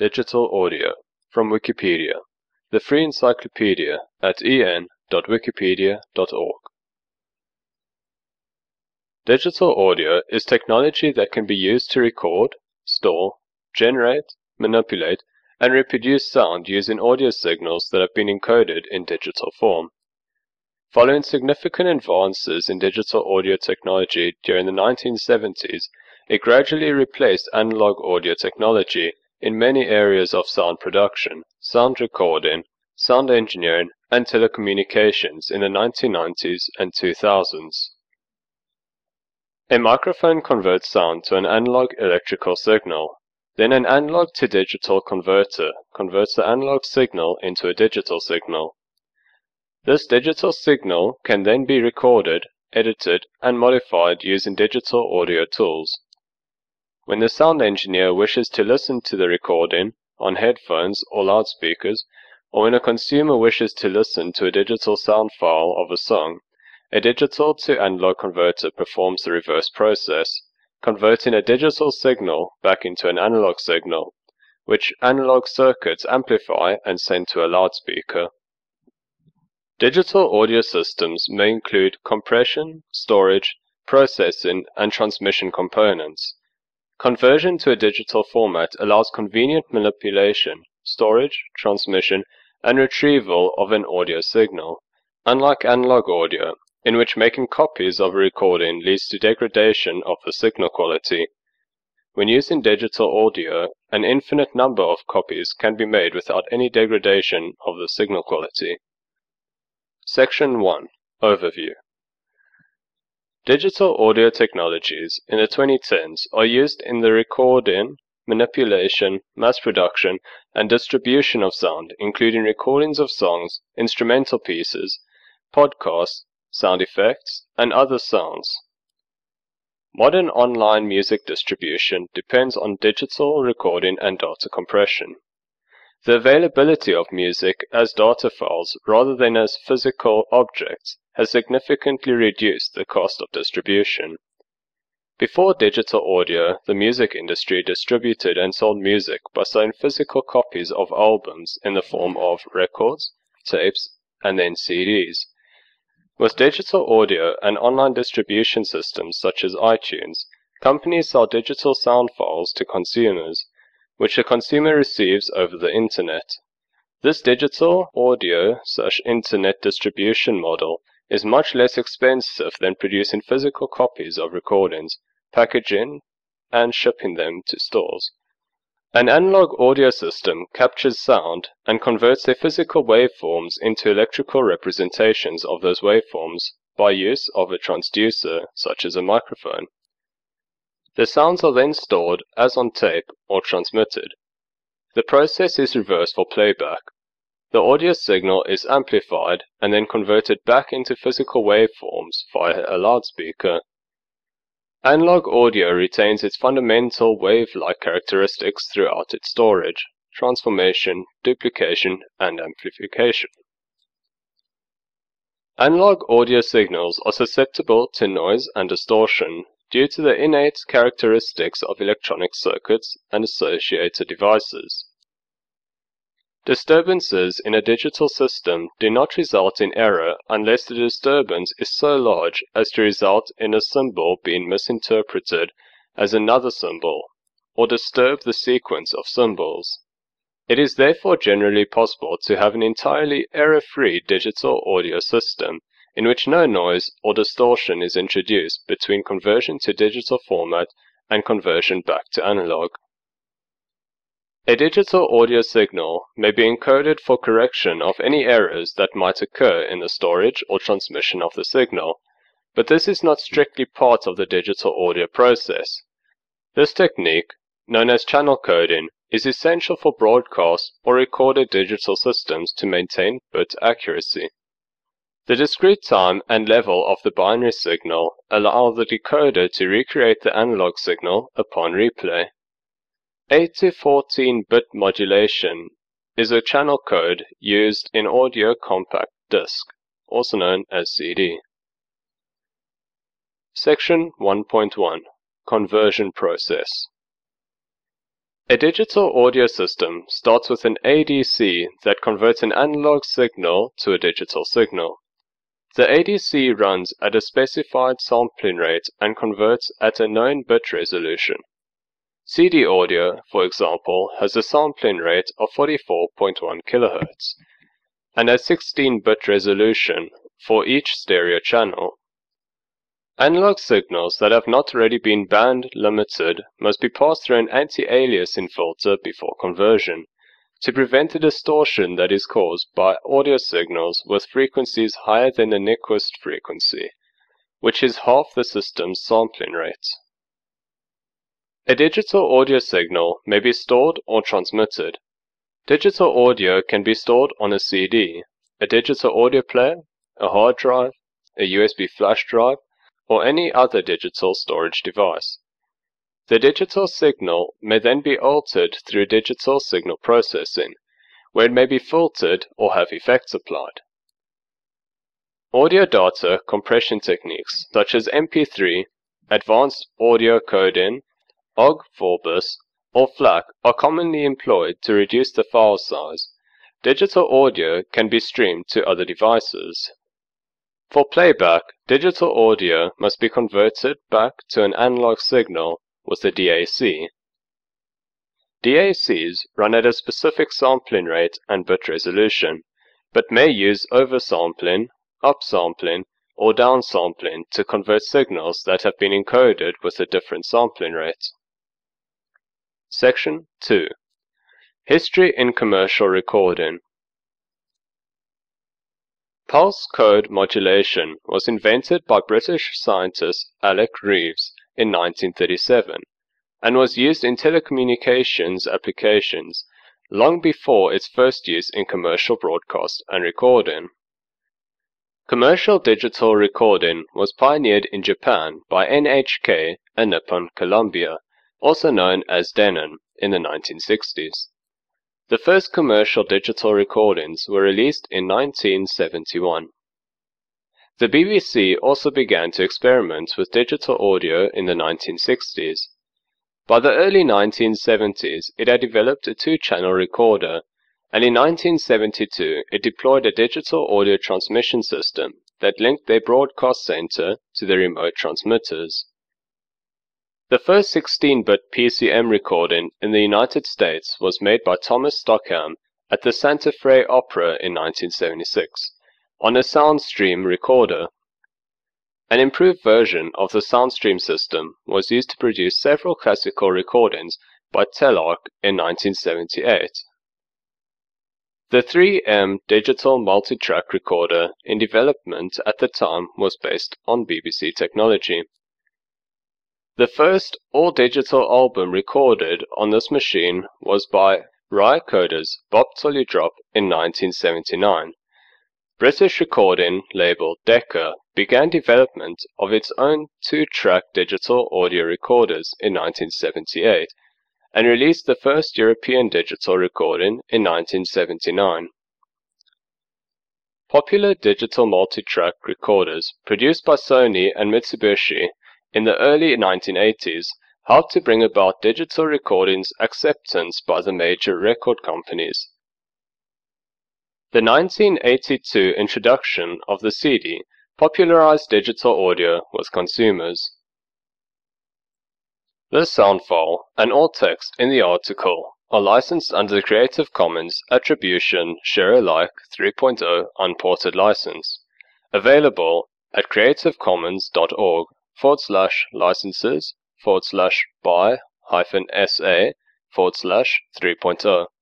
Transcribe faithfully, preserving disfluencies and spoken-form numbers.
Digital audio from Wikipedia, the free encyclopedia at e n dot wikipedia dot org. Digital audio is technology that can be used to record, store, generate, manipulate, and reproduce sound using audio signals that have been encoded in digital form. Following significant advances in digital audio technology during the nineteen seventies, it gradually replaced analog audio technology in many areas of sound production, sound recording, sound engineering, and telecommunications in the nineteen nineties and two thousands. A microphone converts sound to an analog electrical signal. Then an analog to digital converter converts the analog signal into a digital signal. This digital signal can then be recorded, edited, and modified using digital audio tools. When the sound engineer wishes to listen to the recording on headphones or loudspeakers, or when a consumer wishes to listen to a digital sound file of a song, a digital to analog converter performs the reverse process, converting a digital signal back into an analog signal, which analog circuits amplify and send to a loudspeaker. Digital audio systems may include compression, storage, processing, and transmission components. Conversion to a digital format allows convenient manipulation, storage, transmission, and retrieval of an audio signal, unlike analog audio, in which making copies of a recording leads to degradation of the signal quality. When using digital audio, an infinite number of copies can be made without any degradation of the signal quality. Section one. Overview. Digital audio technologies in the twenty tens are used in the recording, manipulation, mass production, and distribution of sound, including recordings of songs, instrumental pieces, podcasts, sound effects, and other sounds. Modern online music distribution depends on digital recording and data compression. The availability of music as data files rather than as physical objects has significantly reduced the cost of distribution. Before digital audio, the music industry distributed and sold music by selling physical copies of albums in the form of records, tapes, and then C Ds. With digital audio and online distribution systems such as iTunes, companies sell digital sound files to consumers, which the consumer receives over the Internet. This digital audio/internet distribution model is much less expensive than producing physical copies of recordings, packaging, and shipping them to stores. An analog audio system captures sound and converts their physical waveforms into electrical representations of those waveforms by use of a transducer, such as a microphone. The sounds are then stored as on tape or transmitted. The process is reversed for playback. The audio signal is amplified and then converted back into physical waveforms via a loudspeaker. Analog audio retains its fundamental wave-like characteristics throughout its storage, transformation, duplication, and amplification. Analog audio signals are susceptible to noise and distortion due to the innate characteristics of electronic circuits and associated devices. Disturbances in a digital system do not result in error unless the disturbance is so large as to result in a symbol being misinterpreted as another symbol, or disturb the sequence of symbols. It is therefore generally possible to have an entirely error-free digital audio system in which no noise or distortion is introduced between conversion to digital format and conversion back to analog. A digital audio signal may be encoded for correction of any errors that might occur in the storage or transmission of the signal, but this is not strictly part of the digital audio process. This technique, known as channel coding, is essential for broadcast or recorded digital systems to maintain bit accuracy. The discrete time and level of the binary signal allow the decoder to recreate the analog signal upon replay. eight to fourteen bit modulation is a channel code used in audio compact disc, also known as C D. Section one point one. Conversion process. A digital audio system starts with an A D C that converts an analog signal to a digital signal. The A D C runs at a specified sampling rate and converts at a known bit resolution. C D audio, for example, has a sampling rate of forty-four point one kilohertz and a sixteen bit resolution for each stereo channel. Analog signals that have not already been band limited must be passed through an anti-aliasing filter before conversion, to prevent the distortion that is caused by audio signals with frequencies higher than the Nyquist frequency, which is half the system's sampling rate. A digital audio signal may be stored or transmitted. Digital audio can be stored on a C D, a digital audio player, a hard drive, a U S B flash drive, or any other digital storage device. The digital signal may then be altered through digital signal processing, where it may be filtered or have effects applied. Audio data compression techniques such as M P three, advanced audio coding, O G Vorbis, or FLAC are commonly employed to reduce the file size. Digital audio can be streamed to other devices. For playback, digital audio must be converted back to an analog signal with a D A C. D A Cs run at a specific sampling rate and bit resolution, but may use oversampling, upsampling, or downsampling to convert signals that have been encoded with a different sampling rate. Section two. History in commercial recording. Pulse code modulation was invented by British scientist Alec Reeves in nineteen thirty-seven and was used in telecommunications applications long before its first use in commercial broadcast and recording. Commercial digital recording was pioneered in Japan by N H K and Nippon Columbia, also known as Denon, in the nineteen sixties. The first commercial digital recordings were released in nineteen seventy-one. The B B C also began to experiment with digital audio in the nineteen sixties. By the early nineteen seventies, it had developed a two-channel recorder, and in nineteen seventy-two it deployed a digital audio transmission system that linked their broadcast center to the remote transmitters. The first sixteen bit P C M recording in the United States was made by Thomas Stockham at the Santa Fe Opera in nineteen seventy-six, on a SoundStream recorder. An improved version of the SoundStream system was used to produce several classical recordings by Telarc in nineteen seventy-eight. The three M digital multitrack recorder in development at the time was based on B B C technology. The first all-digital album recorded on this machine was by Ry Coder's Bob Till You Drop in nineteen seventy-nine. British recording label Decca began development of its own two-track digital audio recorders in nineteen seventy-eight and released the first European digital recording in nineteen seventy-nine. Popular digital multitrack recorders produced by Sony and Mitsubishi in the early nineteen eighties helped to bring about digital recording's acceptance by the major record companies. The nineteen eighty-two introduction of the C D popularized digital audio with consumers. This sound file and all text in the article are licensed under the Creative Commons Attribution Share Alike three point oh Unported License, available at creativecommons.org forward slash licenses forward slash by hyphen SA forward slash 3.0.